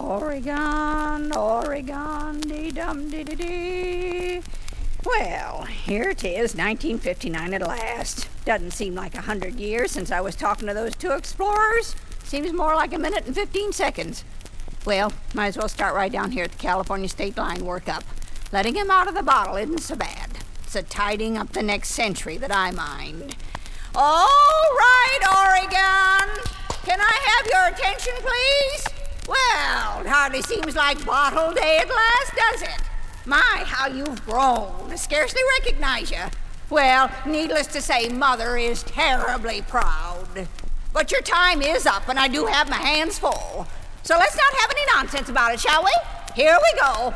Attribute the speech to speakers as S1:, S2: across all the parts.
S1: Oregon, Oregon, dee-dum-dee-dee-dee. Well, here it is, 1959 at last. Doesn't seem like 100 years since I was talking to those two explorers. Seems more like a minute and 15 seconds. Well, might as well start right down here at the California state line workup. Letting him out of the bottle isn't so bad. It's a tidying up the next century that I mind. All right, Oregon. Can I have your attention, please? Well, it hardly seems like bottle day at last, does it? My, how you've grown. I scarcely recognize you. Well, needless to say, Mother is terribly proud. But your time is up, and I do have my hands full. So let's not have any nonsense about it, shall we? Here we go.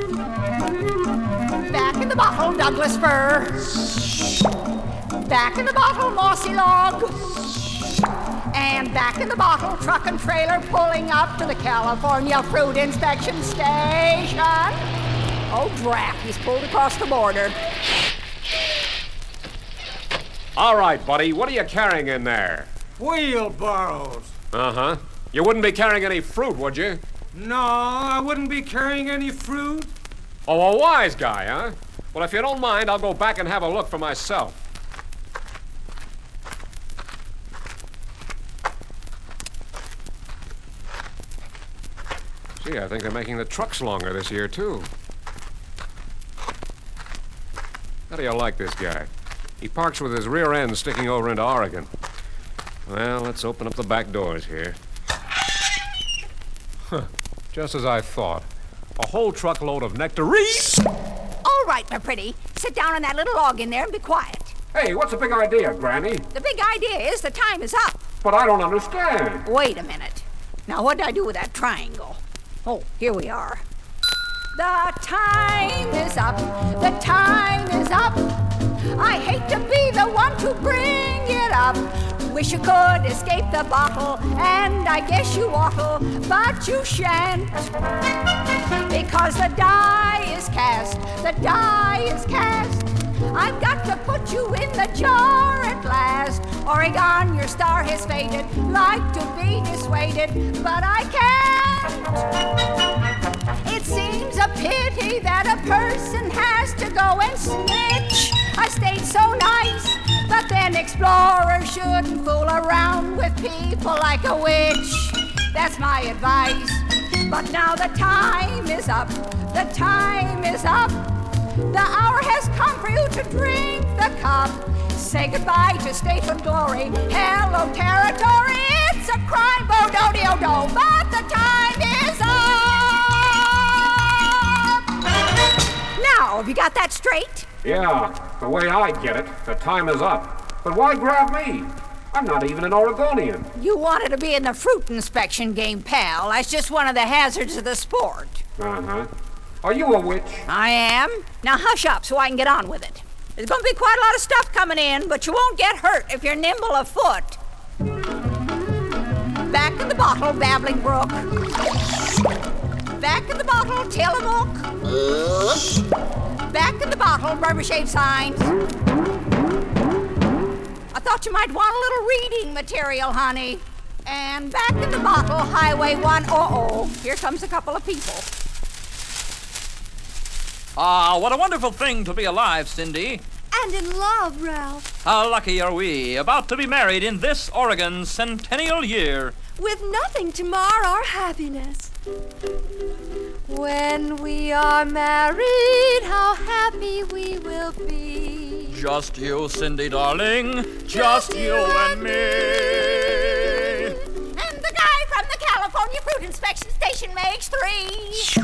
S1: Back in the bottle, Douglas fir. Back in the bottle, mossy log. And back in the bottle, truck and trailer pulling up to the California Fruit Inspection Station. Oh, drat, he's pulled across the border.
S2: All right, buddy, what are you carrying in there?
S3: Wheelbarrows.
S2: Uh-huh. You wouldn't be carrying any fruit, would you?
S3: No, I wouldn't be carrying any fruit.
S2: Oh, a wise guy, huh? Well, if you don't mind, I'll go back and have a look for myself. Gee, I think they're making the trucks longer this year, too. How do you like this guy? He parks with his rear end sticking over into Oregon. Well, let's open up the back doors here. Huh. Just as I thought. A whole truckload of nectarines.
S1: All right, my pretty. Sit down on that little log in there and be quiet.
S2: Hey, what's the big idea, Granny?
S1: The big idea is the time is up.
S2: But I don't understand.
S1: Wait a minute. Now, what did I do with that triangle? Oh, here we are. The time is up. The time is up. I hate to be the one to bring it up. Wish you could escape the bottle, and I guess you oughta, but you shan't. Because the die is cast, the die is cast. I've got to put you in the jar at last. Oregon, your star has faded, like to be dissuaded, but I can't. It seems a pity that a person has to go and snitch. I stayed so nice, but then explorers shouldn't fool around with people like a witch. That's my advice. But now the time is up. The time is up. The hour has come for you to drink the cup. Say goodbye to statehood glory. Hello, territory. It's a crime, bo-do-de-o-do, but the time is up. Now, have you got that straight?
S2: Yeah, the way I get it, the time is up. But why grab me? I'm not even an Oregonian.
S1: You wanted to be in the fruit inspection game, pal. That's just one of the hazards of the sport.
S2: Uh-huh. Are you a witch?
S1: I am. Now hush up so I can get on with it. There's going to be quite a lot of stuff coming in, but you won't get hurt if you're nimble of foot. Back in the bottle, Babbling Brook. Back in the bottle, Tillamook. Back in the bottle, Barber Shave Signs. I thought you might want a little reading material, honey. And back in the bottle, Highway 100. Here comes a couple of people.
S4: Ah, what a wonderful thing to be alive, Cindy.
S5: And in love, Ralph.
S4: How lucky are we, about to be married in this Oregon centennial year.
S5: With nothing to mar our happiness. When we are married, how happy we will be.
S4: Just you, Cindy, darling. Just you and me.
S1: And the guy from the California Fruit Inspection Station makes 3.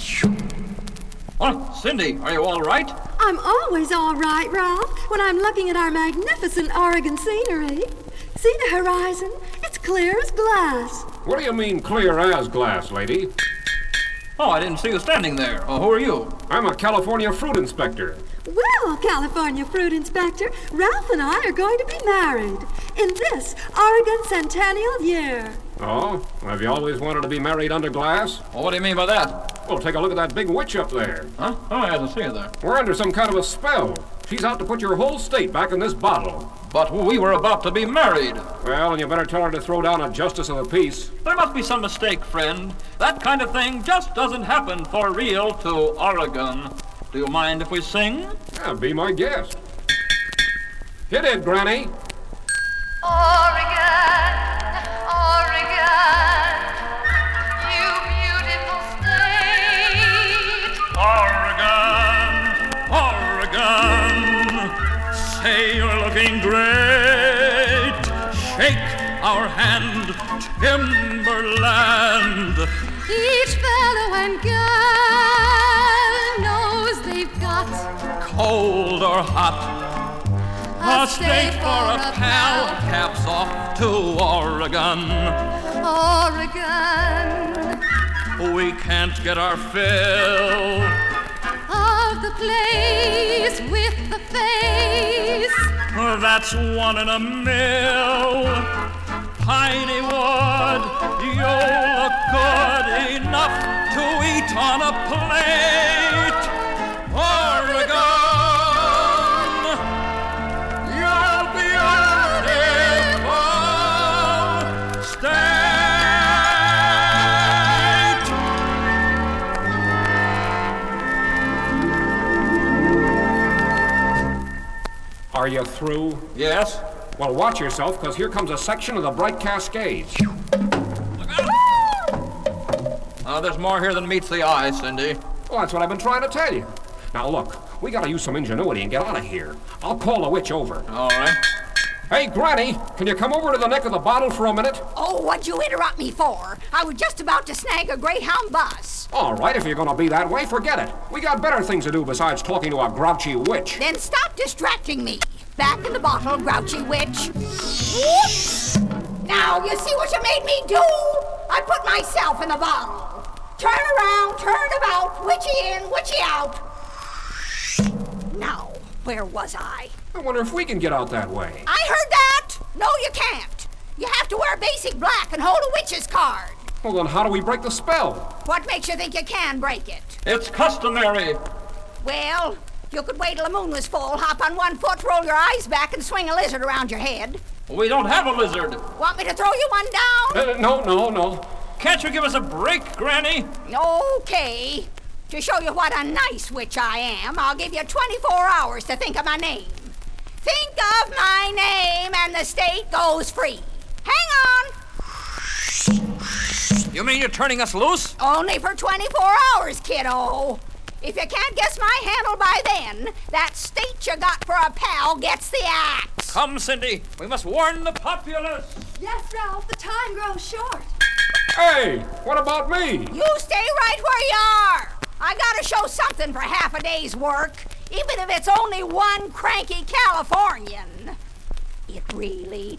S4: Oh, Cindy, are you all right?
S5: I'm always all right, Ralph, when I'm looking at our magnificent Oregon scenery. See the horizon? It's clear as glass.
S2: What do you mean clear as glass, lady?
S4: Oh, I didn't see you standing there. Oh, who are you?
S2: I'm a California fruit inspector.
S5: Well, California Fruit Inspector, Ralph and I are going to be married in this Oregon centennial year.
S2: Oh? Have you always wanted to be married under glass?
S4: Well, what do you mean by that?
S2: Well, take a look at that big witch up there.
S4: Huh? Oh, I didn't see her there.
S2: We're under some kind of a spell. She's out to put your whole state back in this bottle.
S4: But we were about to be married.
S2: Well, and you better tell her to throw down a justice of the peace.
S4: There must be some mistake, friend. That kind of thing just doesn't happen for real to Oregon. Do you mind if we sing?
S2: Yeah, be my guest. Hit it, Granny.
S6: Oregon, Oregon, you beautiful state.
S4: Oregon, Oregon, say you're looking great. Shake our hand, Timberland.
S5: Each fellow and girl knows they've got
S4: Cold or hot, a state for a pal. Caps off to Oregon.
S5: Oregon
S4: We can't get our fill.
S5: of the place with the face.
S4: That's one in a mill. Piney Wood, you look good enough to eat on a plate. Oregon, you're beautiful state.
S2: Are you through?
S4: Yes?
S2: Well, watch yourself, because here comes a section of the Bright Cascades.
S4: There's more here than meets the eye, Cindy.
S2: Well, that's what I've been trying to tell you. Now, look, we gotta use some ingenuity and get out of here. I'll call the witch over.
S4: All right.
S2: Hey, Granny, can you come over to the neck of the bottle for a minute?
S1: Oh, what'd you interrupt me for? I was just about to snag a Greyhound bus.
S2: All right, if you're gonna be that way, forget it. We got better things to do besides talking to a grouchy witch.
S1: Then stop distracting me. Back in the bottle, grouchy witch. Whoops! Now, you see what you made me do? I put myself in the bottle. Turn around, turn about, witchy in, witchy out. Now, where was I?
S2: I wonder if we can get out that way.
S1: I heard that! No, you can't. You have to wear basic black and hold a witch's card.
S2: Well, then how do we break the spell?
S1: What makes you think you can break it?
S4: It's customary.
S1: Well, you could wait till the moon was full, hop on one foot, roll your eyes back, and swing a lizard around your head.
S4: We don't have a lizard.
S1: Want me to throw you one down?
S2: No.
S4: Can't you give us a break, Granny?
S1: Okay. To show you what a nice witch I am, I'll give you 24 hours to think of my name. Think of my name and the state goes free. Hang on.
S4: You mean you're turning us loose?
S1: Only for 24 hours, kiddo. If you can't guess my handle by then, that state you got for a pal gets the axe.
S4: Come, Cindy. We must warn the populace.
S5: Yes, Ralph, the time grows short.
S2: Hey, what about me?
S1: You stay right where you are. I gotta show something for half a day's work, even if it's only one cranky Californian. It really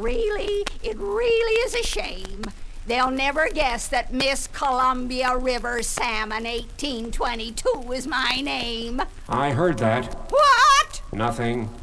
S1: is a shame. They'll never guess that Miss Columbia River Salmon 1822 is my name.
S2: I heard that.
S1: What?
S2: Nothing.